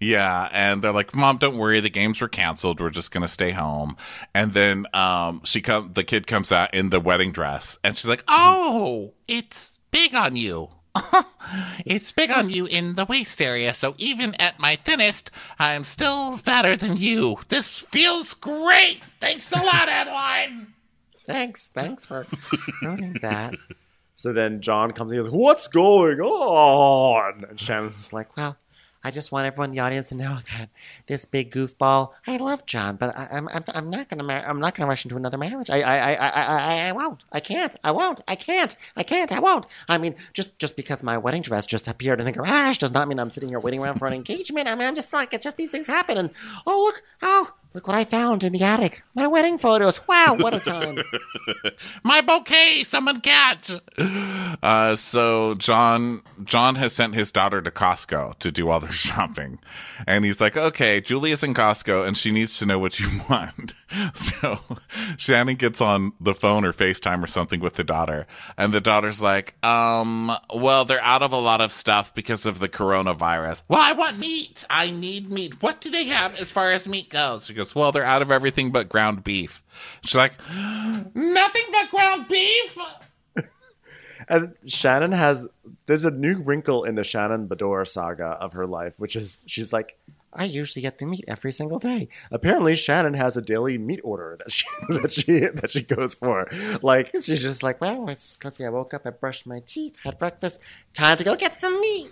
Yeah, and they're like, "Mom, don't worry, the games were canceled. We're just gonna stay home." And then um, she come, the kid comes out in the wedding dress, and she's like, "Oh, it's big on you. It's big on you in the waist area. So even at my thinnest, I'm still fatter than you. This feels great. Thanks a lot, Adeline." Thanks, thanks for noting that. So then John comes and he goes, "What's going on?" And Shannon's like, "Well, I just want everyone in the audience to know that this big goofball, I love John, but I, I'm, I'm I'm not gonna mar- I'm not gonna rush into another marriage. I I, I I I I won't. I can't. I won't. I can't. I can't. I won't. I mean, just just because my wedding dress just appeared in the garage does not mean I'm sitting here waiting around for an engagement. I mean, I'm just like, it's just these things happen. And oh look, oh look what I found in the attic. My wedding photos. Wow, what a time." My bouquet, someone catch. Uh, so John John has sent his daughter to Costco to do all their shopping. And he's like, "Okay, Julia's in Costco and she needs to know what you want." So Shannon gets on the phone or FaceTime or something with the daughter. And the daughter's like, um, well, they're out of a lot of stuff because of the coronavirus. "Well, I want meat. I need meat. What do they have as far as meat goes?" She goes, "Well, they're out of everything but ground beef." She's like, "Nothing but ground beef?" And Shannon has, there's a new wrinkle in the Shannon Beador saga of her life, which is she's like, "I usually get the meat every single day." Apparently, Shannon has a daily meat order that she that she that she goes for. Like, she's just like, "Well, let's let's see. I woke up, I brushed my teeth, had breakfast. Time to go get some meat."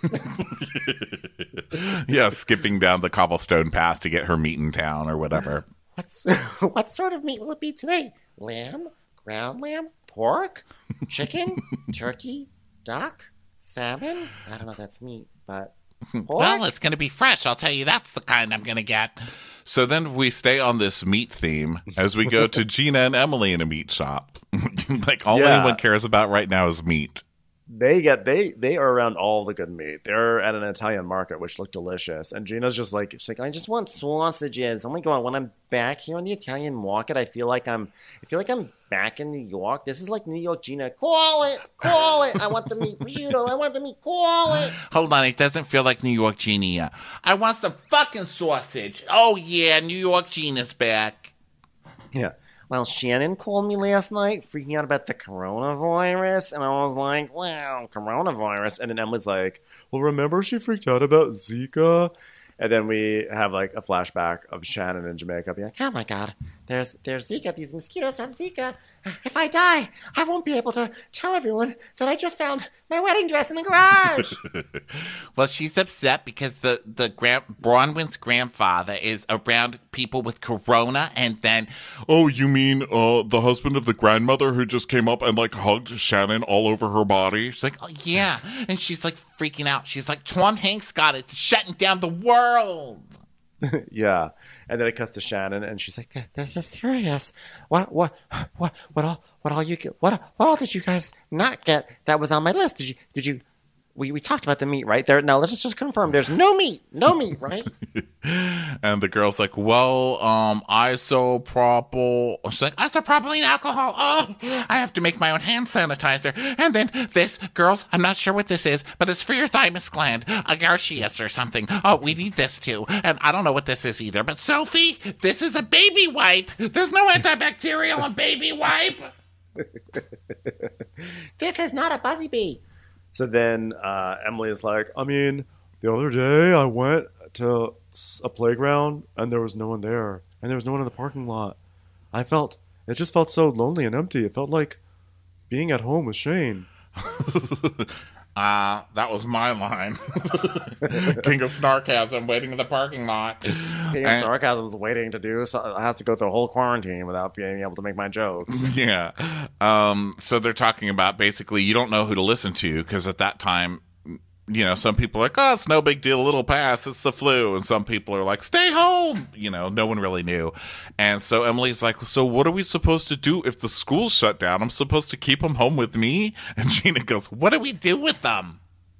Yeah, skipping down the cobblestone path to get her meat in town or whatever. What's what sort of meat will it be today? Lamb, ground lamb, pork, chicken, turkey, duck, salmon. I don't know if that's meat, but pork? Well, it's going to be fresh. I'll tell you, that's the kind I'm going to get. So then we stay on this meat theme as we go to Gina and Emily in a meat shop. Like, all Yeah. anyone cares about right now is meat. They get they they are around all the good meat. They're at an Italian market, which looked delicious. And Gina's just like, she's like, "I just want sausages. Oh my god, when I'm back here on the Italian market, I feel like I'm I feel like I'm back in New York. This is like New York, Gina. Call it, call it. I want the meat burrito. I want the meat. Call it." Hold on, it doesn't feel like New York Gina. I want some fucking sausage. Oh yeah, New York Gina's back. Yeah. Well, Shannon called me last night freaking out about the coronavirus, and I was like, "Wow, coronavirus." And then Emily's like, "Well, remember she freaked out about Zika?" And then we have like a flashback of Shannon in Jamaica being like, "Oh my god, there's there's Zika. These mosquitoes have Zika. If I die, I won't be able to tell everyone that I just found my wedding dress in the garage." Well, she's upset because the, the grand, Bronwyn's grandfather is around people with corona, and then, "Oh, you mean uh, the husband of the grandmother who just came up and, like, hugged Shannon all over her body?" She's like, "Oh, yeah." And she's, like, freaking out. She's like, "Tom Hanks got it. It's shutting down the world." Yeah. And then it cuts to Shannon, and she's like, "Th- "This is serious. What, what, what, what all, what all you get? What, what all did you guys not get that was on my list? Did you, did you? We, we talked about the meat, right? There. Now let's just confirm. There's no meat, no meat, right?" And the girl's like, "Well, um, isopropyl." She's like, "Isopropylene alcohol. Oh, I have to make my own hand sanitizer." And then this, girls, I'm not sure what this is, but it's for your thymus gland, a Garcias or something. Oh, we need this too. And I don't know what this is either. But Sophie, this is a baby wipe. There's no antibacterial on baby wipe. "This is not a buzzy bee." So then uh, Emily is like, "I mean, the other day I went to s- a playground and there was no one there, and there was no one in the parking lot. I felt it just felt so lonely and empty. It felt like being at home with Shane." Uh, that was my line. King of Snarkasm waiting in the parking lot. King of And- Sarcasm's waiting to do so, has to go through a whole quarantine without being able to make my jokes. Yeah. Um, so they're talking about basically you don't know who to listen to because at that time, you know, some people are like, "Oh, it's no big deal. It'll pass. It's the flu." And some people are like, "Stay home." You know, no one really knew. And so Emily's like, "So what are we supposed to do if the school's shut down? I'm supposed to keep them home with me?" And Gina goes, "What do we do with them?"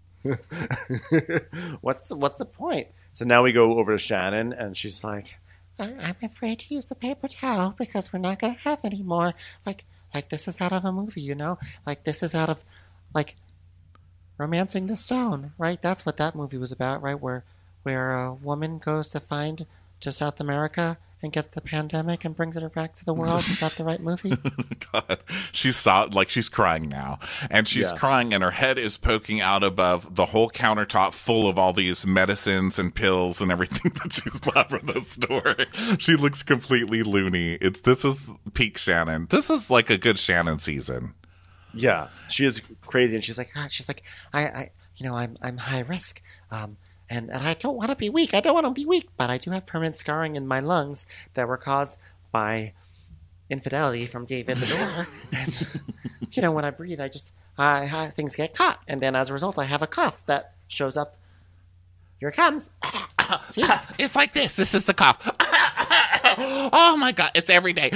what's the, what's the point? So now we go over to Shannon, and she's like, I- "I'm afraid to use the paper towel because we're not going to have any more. Like, like this is out of a movie, you know? Like this is out of, like, Romancing the Stone, right? That's what that movie was about, right? Where, where a woman goes to find to South America and gets the pandemic and brings it back to the world. Is that the right movie? God, she's so, like she's crying now, and she's Yeah. crying, and her head is poking out above the whole countertop full of all these medicines and pills and everything that she's bought from the store. She looks completely loony. It's this is peak Shannon. This is like a good Shannon season. Yeah, she is crazy, and she's like, Ah, she's like, I, I, you know, I'm, I'm high risk, um, and, and I don't want to be weak. I don't want to be weak, but I do have permanent scarring in my lungs that were caused by infidelity from David Bedore. And you know, when I breathe, I just, I, I things get caught, and then as a result, I have a cough that shows up. Here it comes. See? It's like this. This is the cough. Oh my God! It's every day.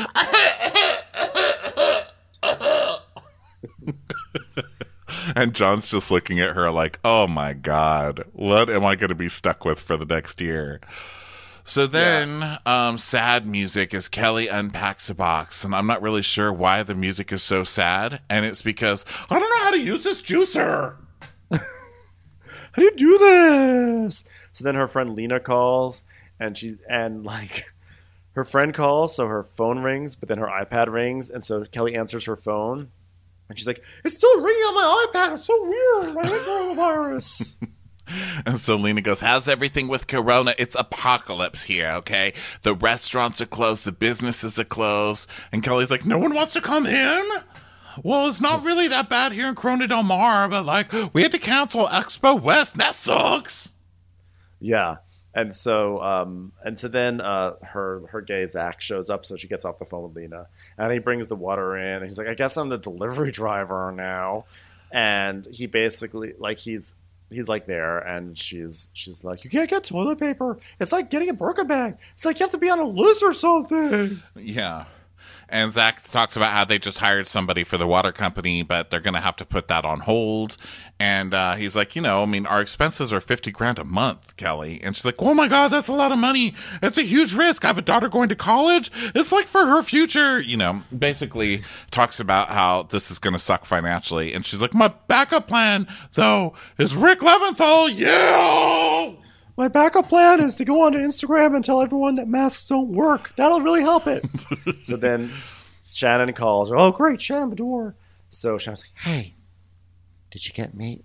And John's just looking at her like, oh my God, what am I going to be stuck with for the next year? So then, um, sad music as Kelly unpacks a box, and I'm not really sure why the music is so sad, and it's because I don't know how to use this juicer. how do you do this? So then her friend Lena calls, and she's, and like, her friend calls, so her phone rings, but then her iPad rings, and so Kelly answers her phone, and she's like, it's still ringing on my iPad, it's so weird, I hate coronavirus. And so Lena goes, how's everything with Corona? It's apocalypse here, okay? The restaurants are closed, the businesses are closed. And Kelly's like, no one wants to come in? Well, it's not really that bad here in Corona Del Mar, but like, we had to cancel Expo West. That sucks. Yeah. And so, um, and so then uh, her her gay Zach shows up, so she gets off the phone with Lena, and he brings the water in, and he's like, "I guess I'm the delivery driver now," and he basically like he's he's like there, and she's she's like, "You can't get toilet paper. It's like getting a Birkin bag. It's like you have to be on a list or something." Yeah. And Zach talks about how they just hired somebody for the water company, but they're going to have to put that on hold. And uh, he's like, you know, I mean, our expenses are fifty grand a month, Kelly. And she's like, oh my God, that's a lot of money. It's a huge risk. I have a daughter going to college. It's like for her future, you know, basically talks about how this is going to suck financially. And she's like, my backup plan, though, is Rick Leventhal. Yeah. My backup plan is to go onto Instagram and tell everyone that masks don't work. That'll really help it. So then Shannon calls her. Oh, great, Shannon Bedore. So Shannon's like, Hey, did you get meat?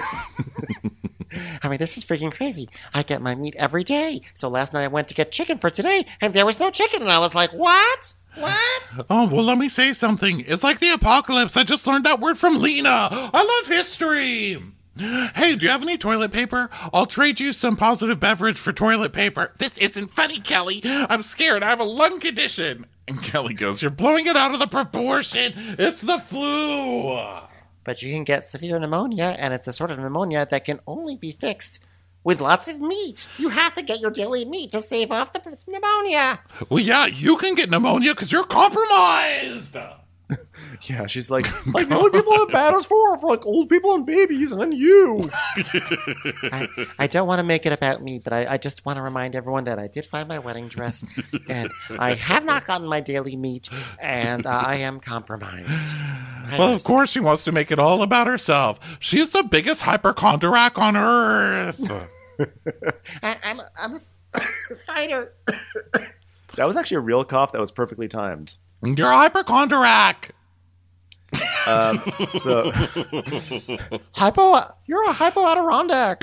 I mean, this is freaking crazy. I get my meat every day. So last night I went to get chicken for today, and there was no chicken. And I was like, what? What? Oh, well, let me say something. It's like the apocalypse. I just learned that word from Lena. I love history. Hey, do you have any toilet paper? I'll trade you some positive beverage for toilet paper. This isn't funny, Kelly. I'm scared. I have a lung condition. And Kelly goes, you're blowing it out of the proportion. It's the flu. But you can get severe pneumonia, and it's the sort of pneumonia that can only be fixed with lots of meat. You have to get your daily meat to save off the pneumonia. Well, yeah, you can get pneumonia because you're compromised. yeah, she's like, like the only people it matters for are for like old people and babies, and then you. I, I don't want to make it about me, but I, I just want to remind everyone that I did find my wedding dress, and I have not gotten my daily meat, and uh, I am compromised. I Well, of risk- course she wants to make it all about herself. She's the biggest hypochondriac on earth. I, I'm, I'm a fighter. That was actually a real cough that was perfectly timed. You're a hypochondriac. Um, so Hypo, you're a hypo Adirondack.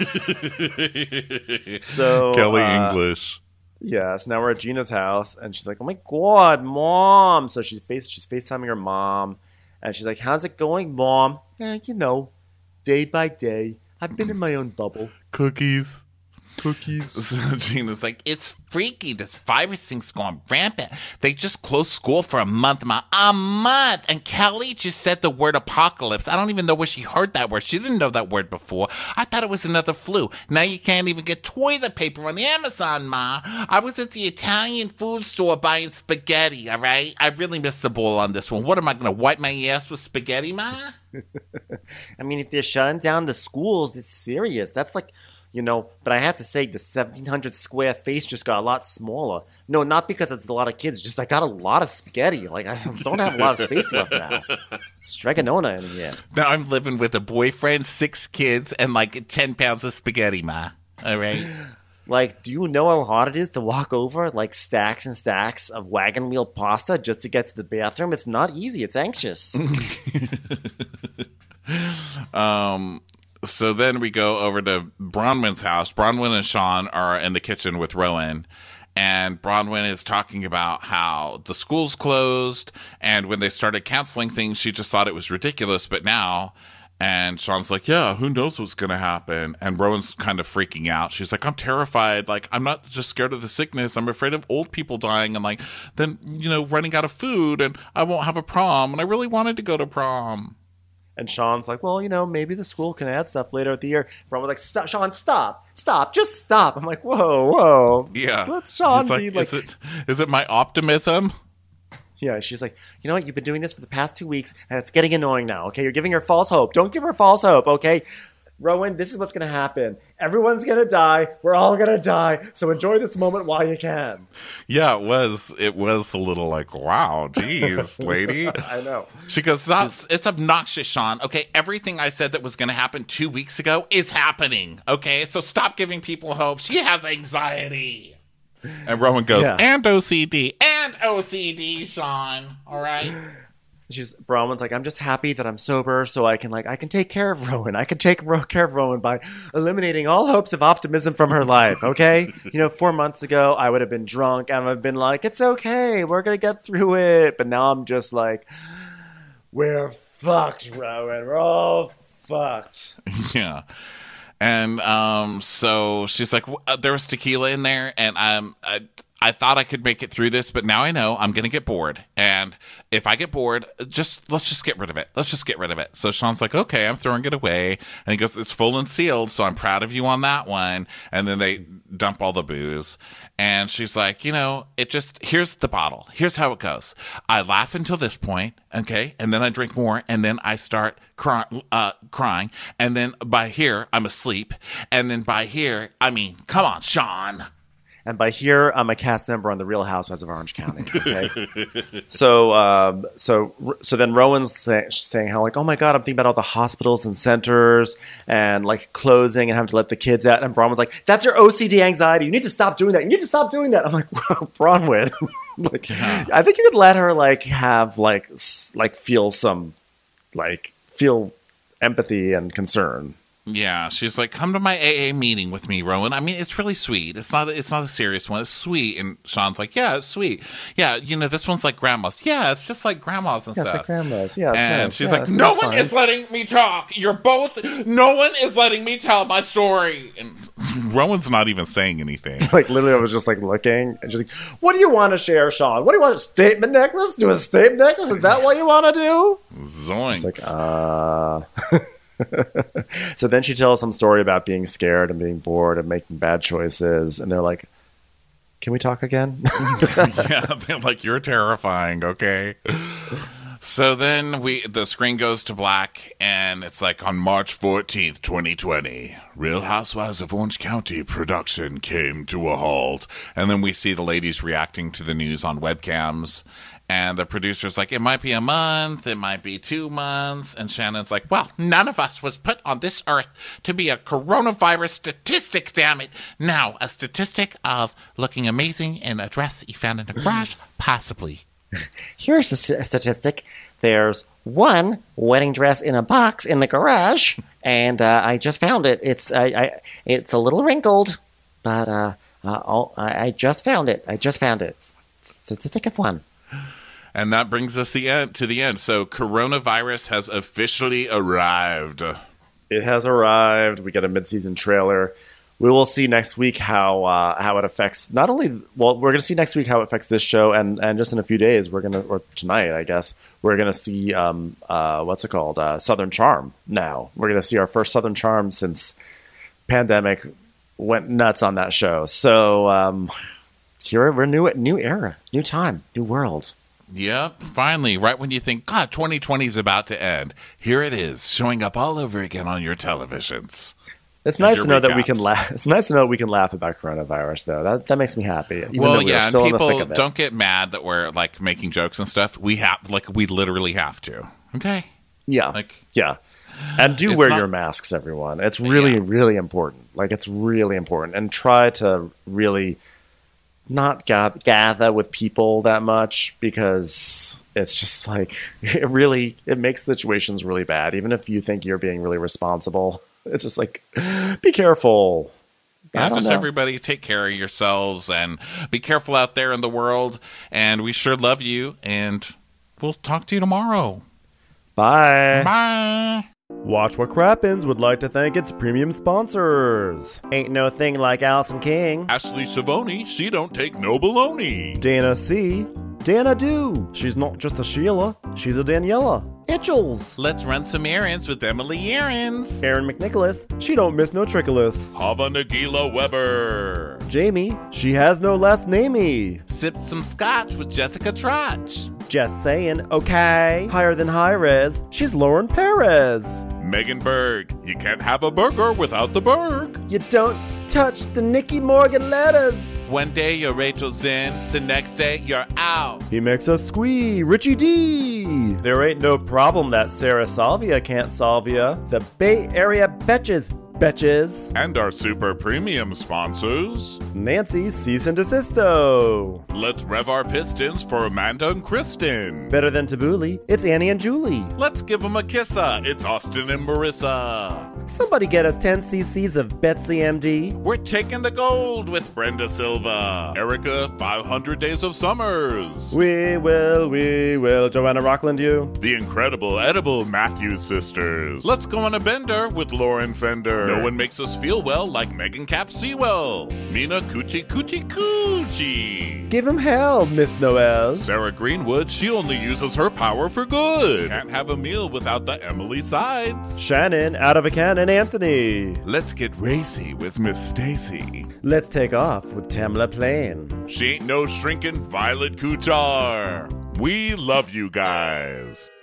so Kelly uh, English. Yeah, so now we're at Gina's house, and she's like, "Oh my God, Mom!" So she's face she's FaceTiming her mom, and she's like, "How's it going, Mom?" Eh, you know, day by day. I've been in my own bubble. Cookies. Cookies. So Gina's like, it's freaky. This virus thing's going rampant. They just closed school for a month. Ma, a month. And Kelly just said the word apocalypse. I don't even know where she heard that word. She didn't know that word before. I thought it was another flu. Now you can't even get toilet paper on Amazon, Ma. I was at the Italian food store buying spaghetti, all right? I really missed the ball on this one. What am I going to wipe my ass with spaghetti, Ma? I mean, if they're shutting down the schools, it's serious. That's like, you know, but I have to say, the seventeen hundred square face just got a lot smaller. No, not because it's a lot of kids, just I got a lot of spaghetti. Like, I don't have a lot of space left now. Stregonona in here. Now I'm living with a boyfriend, six kids, and like ten pounds of spaghetti, Ma. All right. Like, do you know how hard it is to walk over like stacks and stacks of wagon wheel pasta just to get to the bathroom? It's not easy. It's anxious. um. So then we go over to Bronwyn's house. Bronwyn and Sean are in the kitchen with Rowan. And Bronwyn is talking about how the school's closed. And when they started canceling things, she just thought it was ridiculous. But now... And Sean's like, yeah, who knows what's going to happen? And Rowan's kind of freaking out. She's like, I'm terrified. Like, I'm not just scared of the sickness. I'm afraid of old people dying and, like, then, you know, running out of food. And I won't have a prom. And I really wanted to go to prom. And Sean's like, well, you know, maybe the school can add stuff later at the year. Rowan's like, stop, Sean, stop. Stop. Just stop. I'm like, whoa, whoa. Yeah. Let Sean He's like, be like... Is it, is it my optimism? Yeah, she's like, you know what? You've been doing this for the past two weeks, and it's getting annoying now, okay? You're giving her false hope. Don't give her false hope, okay? Rowan, this is what's going to happen. Everyone's going to die. We're all going to die. So enjoy this moment while you can. Yeah, it was. It was a little like, wow, geez, lady. I know. She goes, That's, it's obnoxious, Sean. Okay, everything I said that was going to happen two weeks ago is happening, okay? So stop giving people hope. She has anxiety. And Rowan goes, Yeah. and O C D, and O C D, Sean. All right. She's Bronwyn's like, I'm just happy that I'm sober, so I can like I can take care of Rowan. I can take ro- care of Rowan by eliminating all hopes of optimism from her life. Okay, you know, four months ago I would have been drunk and I've been like, it's okay, we're gonna get through it. But now I'm just like, we're fucked, Rowan. We're all fucked. Yeah. And um, so she's like, uh, there was tequila in there, and um, I, I thought I could make it through this, but now I know I'm going to get bored. And if I get bored, just let's just get rid of it. Let's just get rid of it. So Sean's like, okay, I'm throwing it away. And he goes, it's full and sealed, so I'm proud of you on that one. And then they dump all the booze. And she's like, you know, it just, here's the bottle. Here's how it goes. I laugh until this point, okay? And then I drink more, and then I start cry, uh, crying. And then by here, I'm asleep. And then by here, I mean, come on, Sean. And by here, I'm a cast member on The Real Housewives of Orange County. Okay, so um, so so then Rowan's say, saying how like, oh my god, I'm thinking about all the hospitals and centers and like closing and having to let the kids out. And Bronwyn's like, that's your O C D anxiety. You need to stop doing that. You need to stop doing that. I'm like, wow, Bronwyn. Like, yeah. I think you could let her like have like like feel some like feel empathy and concern. Yeah, she's like, come to my A A meeting with me, Rowan. I mean, it's really sweet. It's not it's not a serious one. It's sweet. And Sean's like, yeah, it's sweet. Yeah, you know, this one's like grandma's. Yeah, it's just like grandma's and yeah, stuff. it's like grandma's. Yeah, it's and nice. she's yeah, like, no one fine. is letting me talk. You're both, no one is letting me tell my story. And Rowan's not even saying anything. Like, literally, I was just like looking and just like, what do you want to share, Sean? What do you want? A statement necklace? Do a statement necklace? Is that what you want to do? Zoinks. It's like, uh... So then she tells some story about being scared and being bored and making bad choices, and they're like, can we talk again? Yeah, they're like, you're terrifying, okay? So then we the screen goes to black, and it's like on March fourteenth, twenty twenty, Real Housewives of Orange County production came to a halt. And then we see the ladies reacting to the news on webcams. And the producer's like, it might be a month, it might be two months. And Shannon's like, well, none of us was put on this earth to be a coronavirus statistic, damn it. Now, a statistic of looking amazing in a dress that you found in a garage? Possibly. Here's a, st- a statistic. There's one wedding dress in a box in the garage, and uh, I just found it. It's I, I, it's a little wrinkled, but uh, uh, oh, I, I just found it. I just found it. S- statistic of one. And that brings us the end, to the end. So coronavirus has officially arrived. It has arrived. We get a mid-season trailer. We will see next week how uh, how it affects not only well we're going to see next week how it affects this show, and, and just in a few days we're going to or tonight I guess we're going to see um uh what's it called uh, Southern Charm. Now we're going to see our first Southern Charm since pandemic went nuts on that show. So um, here we're new new era, new time, new world. Yep, finally, right when you think, God, twenty twenty is about to end, here it is, showing up all over again on your televisions. It's nice to know recaps. that we can laugh. It's nice to know we can laugh about coronavirus, though. That that makes me happy. Even Well, though we are yeah, and still in the thick people of it. don't get mad that we're like making jokes and stuff. We have, like, we literally have to. Okay, Yeah, like, yeah. And do It's wear not- your masks, everyone. It's really, Yeah. really important. Like, it's really important. And try to really not ga- gather with people that much, because it's just like, it really, it makes situations really bad. Even if you think you're being really responsible, it's just like, be careful. I Yeah, don't just know. everybody take care of yourselves and be careful out there in the world. And we sure love you. And we'll talk to you tomorrow. Bye. Bye. Watch What Crappens would like to thank its premium sponsors. Ain't no thing like Allison King. Ashley Savoni, she don't take no baloney. Dana C. Dana Do. She's not just a Sheila, she's a Daniela. Itchels. Let's run some errands with Emily Errands. Aaron McNicholas. She don't miss no trickolas. Hava Nagila Weber. Jamie. She has no last namey. Sip some scotch with Jessica Trotch. Just saying, okay. Higher than high res. She's Lauren Perez. Megan Berg. You can't have a burger without the Berg. You don't touch the Nikki Morgan letters. One day you're Rachel Zinn, the next day you're out. He makes us squee, Richie D. There ain't no problem that Sarah Salvia can't solve ya. The Bay Area Betches, Betches. And our super premium sponsors. Nancy Cease and Desisto. Let's rev our pistons for Amanda and Kristen. Better than Tabbouleh, it's Annie and Julie. Let's give them a kissa. It's Austin and Marissa. Somebody get us ten cc's of Betsy M D. We're taking the gold with Brenda Silva. Erica, five hundred Days of Summers. We will, we will. Joanna Rockland, you. The incredible edible Matthews sisters. Let's go on a bender with Lauren Fender. No one makes us feel well like Megan Cap Sewell. Mina Coochie Coochie Coochie. Give him hell, Miss Noel. Sarah Greenwood, she only uses her power for good. Can't have a meal without the Emily sides. Shannon, out of a cannon, Anthony. Let's get racy with Miss Stacy. Let's take off with Tamla Plain. She ain't no shrinking Violet Kuchar. We love you guys.